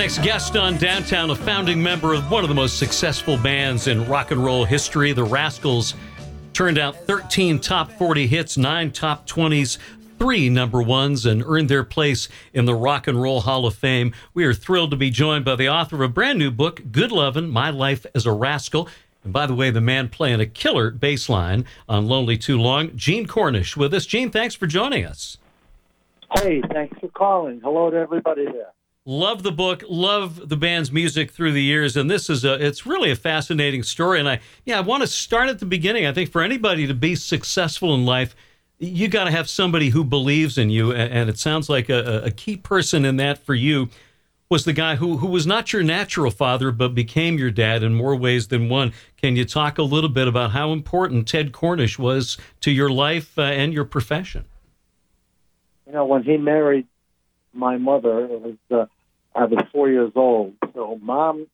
next guest on Downtown, a founding member of one of the most successful bands in rock and roll history, the Rascals, turned out 13 top 40 hits, 9 top 20s, 3 number ones, and earned their place in the Rock and Roll Hall of Fame. We are thrilled to be joined by the author of a brand new book, Good Lovin', My Life as a Rascal. And by the way, the man playing a killer bass line on Lonely Too Long, Gene Cornish with us. Gene, thanks for joining us. Hey, thanks for calling. Hello to everybody there. Love the book, love the band's music through the years, and this is it's really a fascinating story. And I want to start at the beginning. I think for anybody to be successful in life, you got to have somebody who believes in you, and it sounds like a key person in that for you was the guy who was not your natural father, but became your dad in more ways than one. Can you talk a little bit about how important Ted Cornish was to your life and your profession? You know, when he married my mother, I was 4 years old. So mom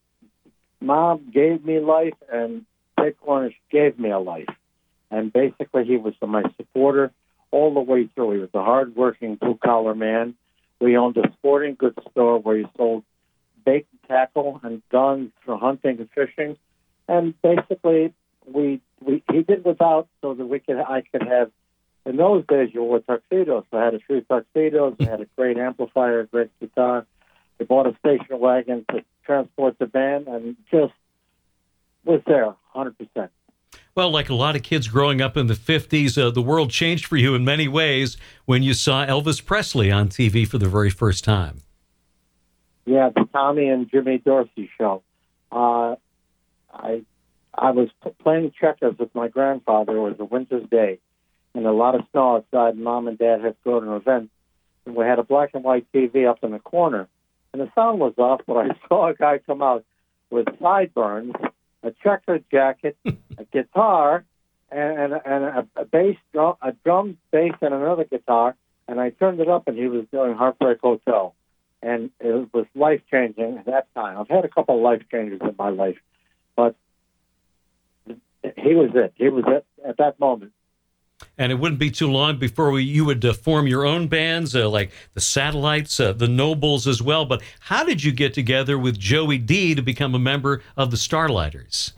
gave me life, and Ted Cornish gave me a life. And basically, he was my supporter all the way through. He was a hard-working, blue-collar man. We owned a sporting goods store where he sold bait and tackle and guns for hunting and fishing. And basically, he did without so that I could have. In those days, you wore tuxedos. So I had a few tuxedos. I had a great amplifier, a great guitar. We bought a station wagon to transport the band, and just was there 100%. Well, like a lot of kids growing up in the 50s, the world changed for you in many ways when you saw Elvis Presley on TV for the very first time. Yeah, the Tommy and Jimmy Dorsey show. I was playing checkers with my grandfather. It was a winter's day, and a lot of snow outside. Mom and Dad had to go to an event, and we had a black and white TV up in the corner. And the sound was off, but I saw a guy come out with sideburns, a checkered jacket, a guitar, and a bass, a drum, bass, and another guitar. And I turned it up, and he was doing Heartbreak Hotel. And it was life-changing at that time. I've had a couple of life changes in my life, but he was it. He was it at that moment. And it wouldn't be too long before you would form your own bands, like the Satellites, the Nobles as well. But how did you get together with Joey D to become a member of the Starlighters?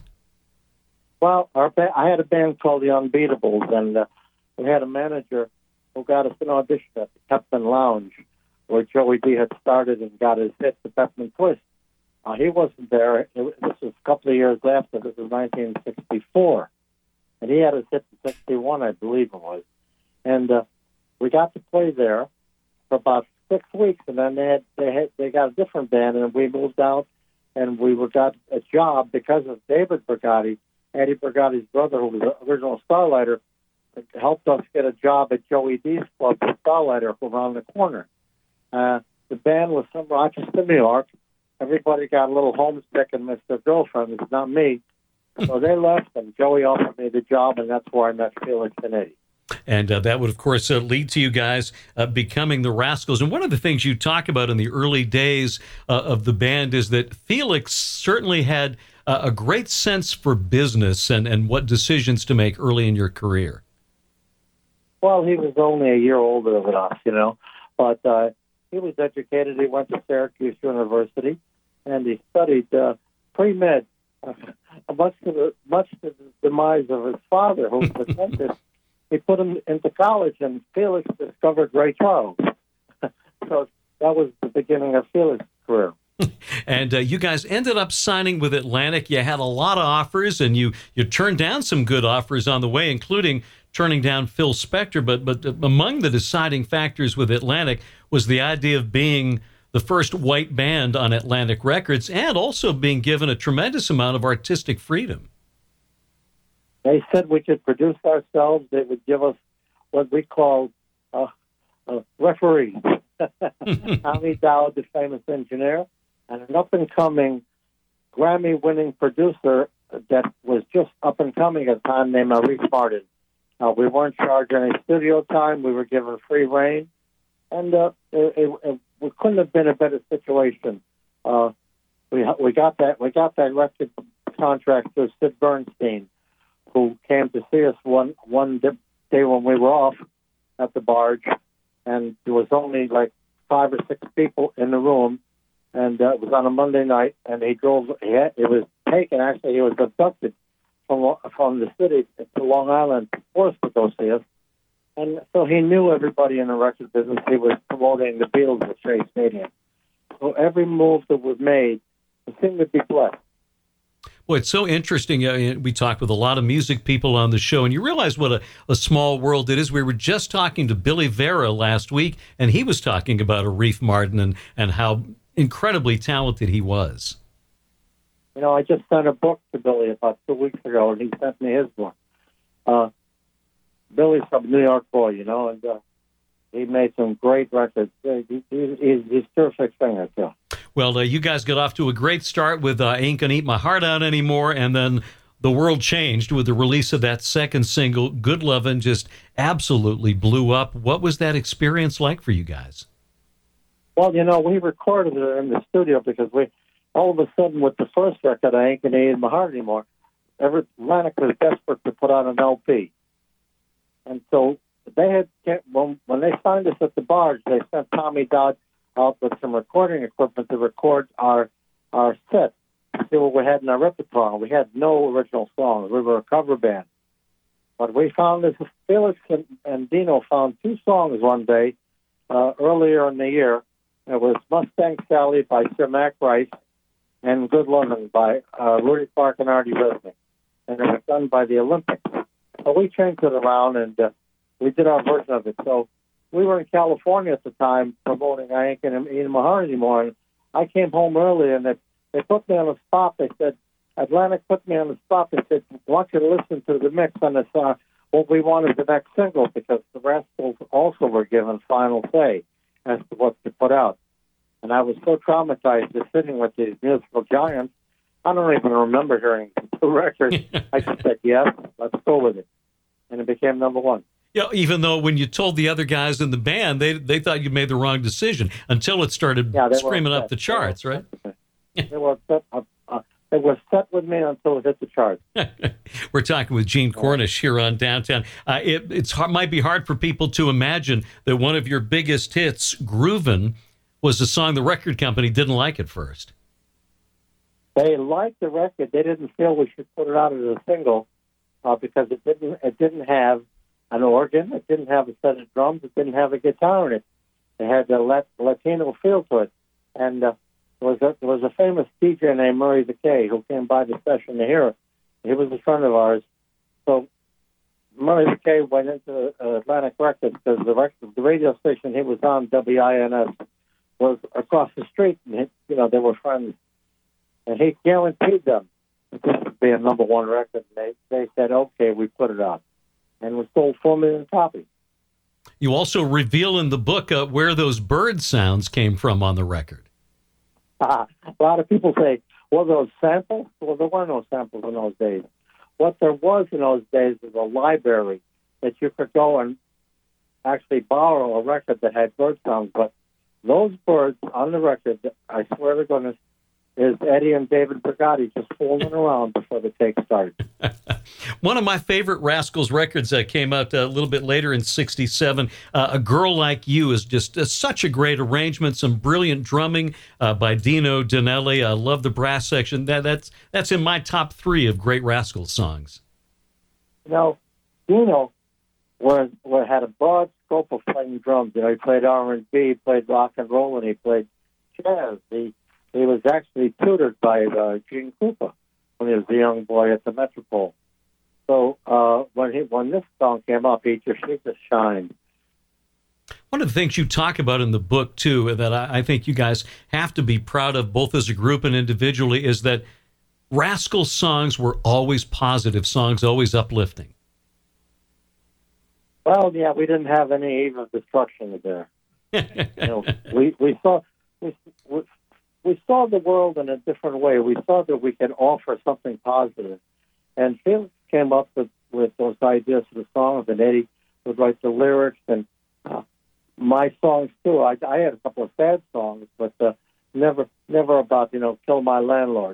Well, I had a band called the Unbeatables, and we had a manager who got us an audition at the Peppermint Lounge, where Joey D had started and got his hit, the Peppermint Twist. He wasn't there. This was a couple of years after. This was 1964. And he had his hit in 61, I believe it was. And we got to play there for about 6 weeks, and then they got a different band, and we moved out, and we got a job because of David Brigatti, Eddie Brigatti's brother, who was the original Starlighter, helped us get a job at Joey D's club, the Starlighter, around the corner. The band was from Rochester, New York. Everybody got a little homesick and missed their girlfriend. It's not me. So they left, and Joey offered me the job, and that's where I met Felix and Eddie. And that would, of course, lead to you guys becoming the Rascals. And one of the things you talk about in the early days of the band is that Felix certainly had a great sense for business and what decisions to make early in your career. Well, he was only a year older than us, but he was educated. He went to Syracuse University, and he studied pre-med. Much to the demise of his father, who was a dentist, he put him into college, and Felix discovered Ray Charles. So that was the beginning of Felix's career. And you guys ended up signing with Atlantic. You had a lot of offers, and you turned down some good offers on the way, including turning down Phil Spector. But among the deciding factors with Atlantic was the idea of being the first white band on Atlantic Records, and also being given a tremendous amount of artistic freedom. They said we could produce ourselves. They would give us what we call referees. Tommy Dowd, the famous engineer, and an up-and-coming Grammy-winning producer that was just up-and-coming at the time named Maurice Martin. We weren't charged any studio time. We were given free reign. And we couldn't have been a better situation. We got that record contract through Sid Bernstein, who came to see us one day when we were off at the Barge, and there was only like 5 or 6 people in the room, and it was on a Monday night, and he drove. It was taken. Actually, he was abducted from the city to Long Island, forced to go see us, and so he knew everybody in the record business. He was promoting the Beatles at Shea Stadium, so every move that was made, the thing would be blessed. Boy, it's so interesting. We talked with a lot of music people on the show, and you realize what a small world it is. We were just talking to Billy Vera last week, and he was talking about Arif Mardin and how incredibly talented he was. You know, I just sent a book to Billy about 2 weeks ago, and he sent me his book. Billy's a New York boy, you know, and he made some great records. He's a terrific singer, too. Well, you guys got off to a great start with Ain't Gonna Eat My Heart Out Anymore, and then the world changed with the release of that second single, Good Lovin', just absolutely blew up. What was that experience like for you guys? Well, you know, we recorded it in the studio because all of a sudden with the first record, I Ain't Gonna Eat My Heart Anymore, Atlantic was desperate to put out an LP. And so they had, when they signed us at the Barge, they sent Tommy Dodd out with some recording equipment to record our set, to see what we had in our repertoire. We had no original songs. We were a cover band. But we found this, Felix and Dino found 2 songs one day earlier in the year. It was Mustang Sally by Sir Mac Rice and Good Lovin' by Rudy Clark and Artie Resnick. And it was done by the Olympics. So we changed it around and we did our version of it. So we were in California at the time promoting I Ain't Gonna Eat My Heart Anymore. And I came home early and they put me on the spot. They said, Atlantic put me on the spot. They said, I want you to listen to the mix on this what we wanted the next single, because the Rascals also were given final say as to what to put out. And I was so traumatized just sitting with these musical giants, I don't even remember hearing the record. I just said, yes, let's go with it. And it became number 1. Yeah, even though when you told the other guys in the band, they thought you made the wrong decision until it started screaming up the charts, right? They were set with me until it hit the charts. We're talking with Gene Cornish here on Downtown. It might be hard for people to imagine that one of your biggest hits, Groovin', was a song the record company didn't like at first. They liked the record. They didn't feel we should put it out as a single because it didn't have an organ. It didn't have a set of drums. It didn't have a guitar in it. It had a Latino feel to it. And there was a famous DJ named Murray the K who came by the session to hear it. He was a friend of ours. So Murray the K went into Atlantic Records because the radio station he was on, WINS, was across the street. And they were friends. And he guaranteed them that this would be a number 1 record. And they said, okay, we put it out. And we sold 4 million copies. You also reveal in the book where those bird sounds came from on the record. A lot of people say, well, those samples? Well, there were no samples in those days. What there was in those days was a library that you could go and actually borrow a record that had bird sounds. But those birds on the record, I swear to goodness, is Eddie and David Brigatti just fooling around before the take started. One of my favorite Rascals records that came out a little bit later in '67, A Girl Like You, is just such a great arrangement, some brilliant drumming by Dino Danelli. I love the brass section. That's in my top 3 of great Rascals songs. Dino had a broad scope of playing drums. He played R&B, he played rock and roll, and he played jazz. He was actually tutored by Gene Krupa when he was a young boy at the Metropole. So when this song came up, he just shined. One of the things you talk about in the book, too, that I think you guys have to be proud of, both as a group and individually, is that Rascal songs were always positive songs, always uplifting. Well, yeah, we didn't have any eve of destruction there. We saw the world in a different way. We saw that we can offer something positive. And Felix came up with those ideas for the songs, and Eddie would write the lyrics, and my songs, too. I had a couple of sad songs, but never about, kill my landlord.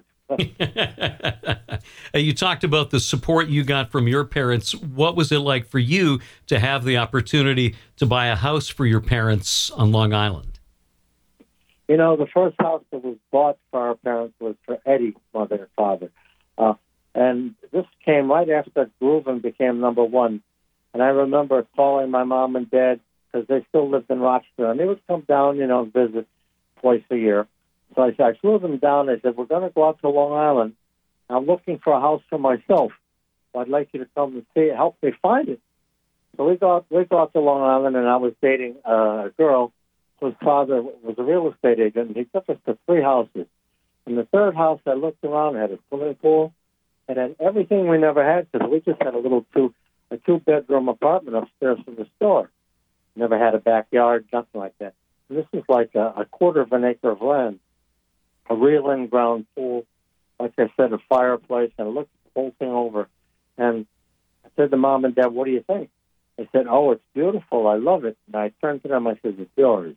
You talked about the support you got from your parents. What was it like for you to have the opportunity to buy a house for your parents on Long Island? The first house that was bought for our parents was for Eddie's mother and father. And this came right after Groovin became number one. And I remember calling my mom and dad because they still lived in Rochester. And they would come down, and visit twice a year. So I flew them down. I said, we're going to go out to Long Island. I'm looking for a house for myself. So I'd like you to come and see it, help me find it. So we go out to Long Island, and I was dating a girl whose father was a real estate agent. And he took us to 3 houses. In the third house, I looked around, it had a swimming pool. It had everything we never had because we just had a 2-bedroom apartment upstairs from the store. Never had a backyard, nothing like that. And this is like a quarter of an acre of land, a real in-ground pool, like I said, a fireplace, and I looked the whole thing over. And I said to Mom and Dad, what do you think? They said, oh, it's beautiful. I love it. And I turned to them, I said, it's yours.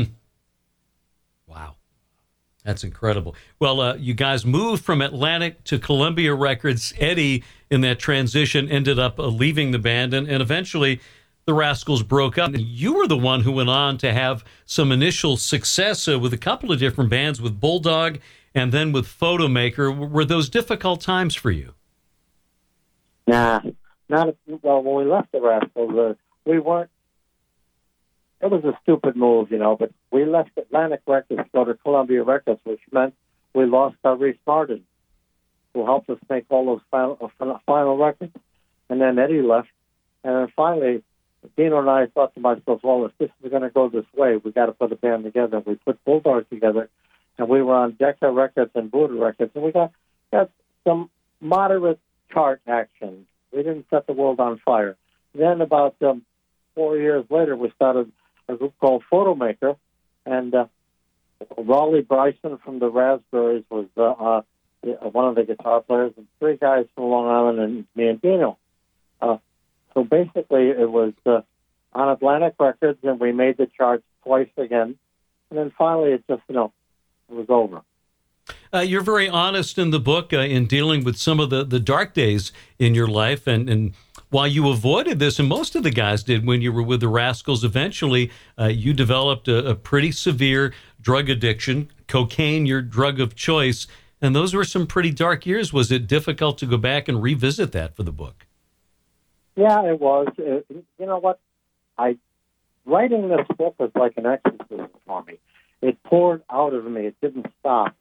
Wow. That's incredible. Well, you guys moved from Atlantic to Columbia Records. Eddie, in that transition, ended up leaving the band, and eventually the Rascals broke up. You were the one who went on to have some initial success with a couple of different bands, with Bulldog and then with Photomaker. Were those difficult times for you? Nah, well, when we left the Rascals, we weren't. It was a stupid move, but we left Atlantic Records to go to Columbia Records, which meant we lost our Reese Martin, who helped us make all those final records. And then Eddie left. And then finally, Dino and I thought to myself, well, if this is going to go this way, we got to put a band together. We put Bulldog together, and we were on Decca Records and Buddha Records, and we got some moderate chart action. We didn't set the world on fire. Then about 4 years later, we started a group called Photomaker, and Raleigh Bryson from the Raspberries was one of the guitar players, and 3 guys from Long Island, and me and Dino. So basically, it was on Atlantic Records, and we made the charts twice again, and then finally, it just, it was over. You're very honest in the book in dealing with some of the dark days in your life, and while you avoided this, and most of the guys did when you were with the Rascals, eventually you developed a pretty severe drug addiction, cocaine, your drug of choice, and those were some pretty dark years. Was it difficult to go back and revisit that for the book? Yeah, it was. You know what? Writing this book was like an exorcism for me. It poured out of me. It didn't stop.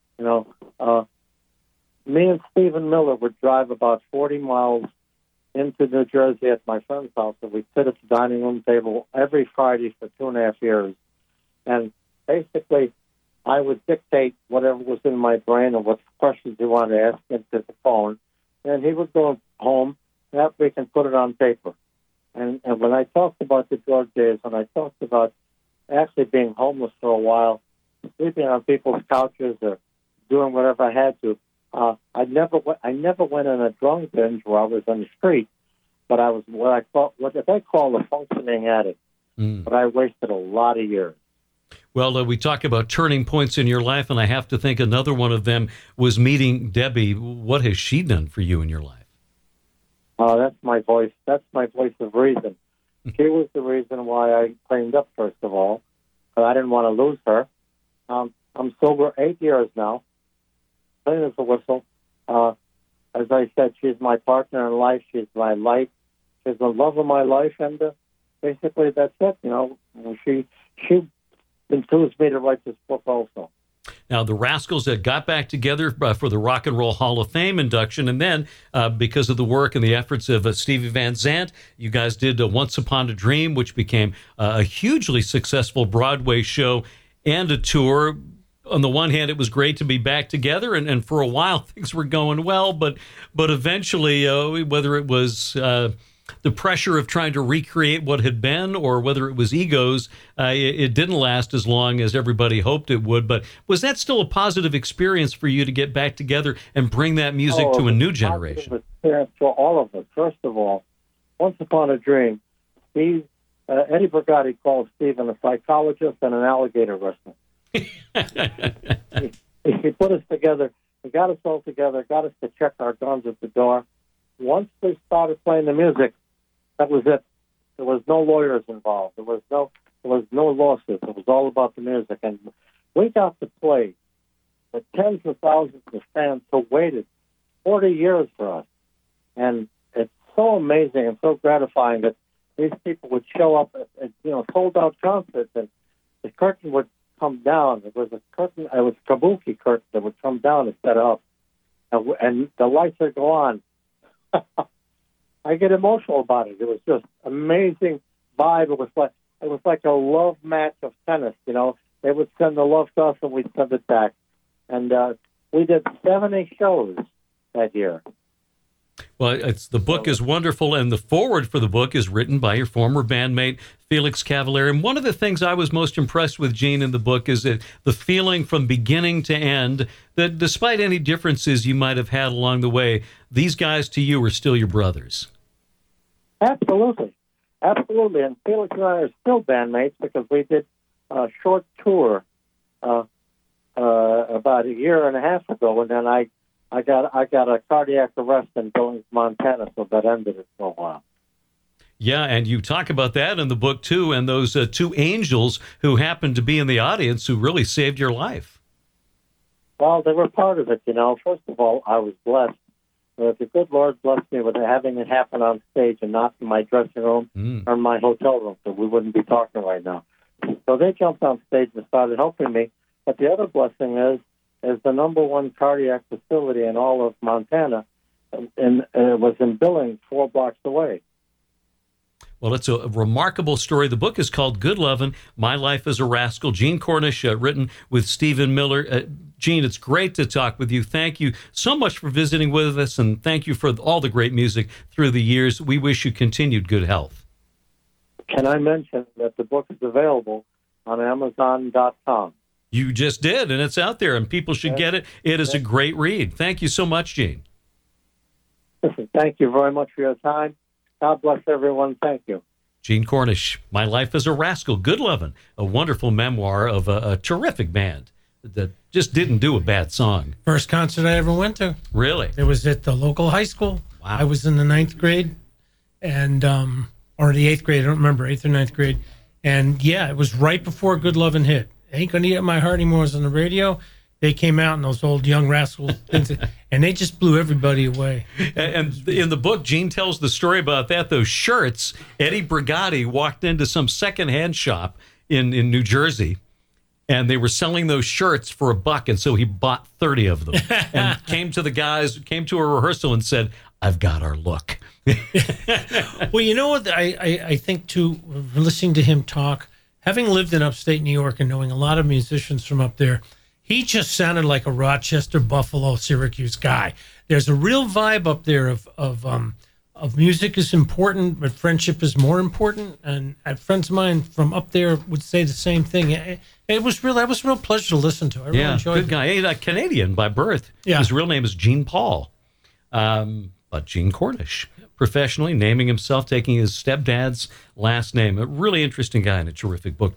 Me and Stephen Miller would drive about 40 miles into New Jersey at my friend's house, and we'd sit at the dining room table every Friday for 2.5 years. And basically, I would dictate whatever was in my brain and what questions he wanted to ask into the phone. And he would go home, that we can put it on paper. And when I talked about the drug days, and I talked about actually being homeless for a while, sleeping on people's couches or doing whatever I had to, I never went on a drug binge where I was on the street, but I was what they call a functioning addict. But I wasted a lot of years. Well, we talk about turning points in your life, and I have to think another one of them was meeting Debbie. What has she done for you in your life? That's my voice. That's my voice of reason. She was the reason why I cleaned up, first of all, because I didn't want to lose her. I'm sober 8 years now, clean as a whistle. As I said, she's my partner in life. She's my life. She's the love of my life, and basically that's it. She enthused me to write this book also. Now, the Rascals got back together for the Rock and Roll Hall of Fame induction, and then because of the work and the efforts of Stevie Van Zandt, you guys did Once Upon a Dream, which became a hugely successful Broadway show and a tour. On the one hand, it was great to be back together, and for a while things were going well, but eventually, whether it was the pressure of trying to recreate what had been, or whether it was egos, it didn't last as long as everybody hoped it would. But was that still a positive experience for you to get back together and bring that music to a new generation? Positive experience for all of us. First of all, Once Upon a Dream, Eddie Brigatti called Stephen a psychologist and an alligator wrestler. He put us together. He got us all together, got us to check our guns at the door. Once we started playing the music, that was it. There was no lawyers involved. There was no lawsuits. It was all about the music. And we got to play the tens of thousands of fans who waited 40 years for us. And it's so amazing and so gratifying that these people would show up at sold-out concerts, and the curtain would come down. It was a kabuki curtain that would come down and set up, and the lights would go on. I get emotional about it. It was just amazing vibe. It was like a love match of tennis. They would send the love to us, and we'd send it back. And we did 70 shows that year. Well, the book is wonderful, and the foreword for the book is written by your former bandmate, Felix Cavaliere. And one of the things I was most impressed with, Gene, in the book is that the feeling from beginning to end that despite any differences you might have had along the way, these guys to you are still your brothers. Absolutely. Absolutely. And Felix and I are still bandmates because we did a short tour about a year and a half ago, and then I got a cardiac arrest in Billings, Montana, so that ended it for a while. Yeah, and you talk about that in the book, too, and those two angels who happened to be in the audience who really saved your life. Well, they were part of it, First of all, I was blessed. The good Lord blessed me with having it happen on stage and not in my dressing room or my hotel room, so we wouldn't be talking right now. So they jumped on stage and started helping me. But the other blessing is the number one cardiac facility in all of Montana, and it was in Billings, 4 blocks away. Well, it's a remarkable story. The book is called Good Lovin', My Life as a Rascal. Gene Cornish, written with Stephen Miller. Gene, it's great to talk with you. Thank you so much for visiting with us, and thank you for all the great music through the years. We wish you continued good health. Can I mention that the book is available on Amazon.com? You just did, and it's out there, and people should get it. It is a great read. Thank you so much, Gene. Listen, thank you very much for your time. God bless everyone. Thank you. Gene Cornish, My Life as a Rascal, Good Lovin', a wonderful memoir of a terrific band that just didn't do a bad song. First concert I ever went to. Really? It was at the local high school. Wow. I was in the 9th grade, and or the 8th grade. I don't remember, 8th or 9th grade. And, yeah, it was right before Good Lovin' hit. Ain't Gonna Eat Up My Heart Anymore was on the radio. They came out in those old Young Rascals, and they just blew everybody away. And in the book, Gene tells the story about that. Those shirts, Eddie Brigati walked into some secondhand shop in New Jersey, and they were selling those shirts for $1, and so he bought 30 of them and came to a rehearsal and said, I've got our look. Well, you know what? I think, too, listening to him talk, having lived in upstate New York and knowing a lot of musicians from up there, he just sounded like a Rochester, Buffalo, Syracuse guy. There's a real vibe up there of music is important, but friendship is more important. And friends of mine from up there would say the same thing. That was a real pleasure to listen to. I really enjoyed it. Good guy. He's a Canadian by birth. Yeah. His real name is Gene Paul, but Gene Cornish. Professionally naming himself, taking his stepdad's last name. A really interesting guy and a terrific book.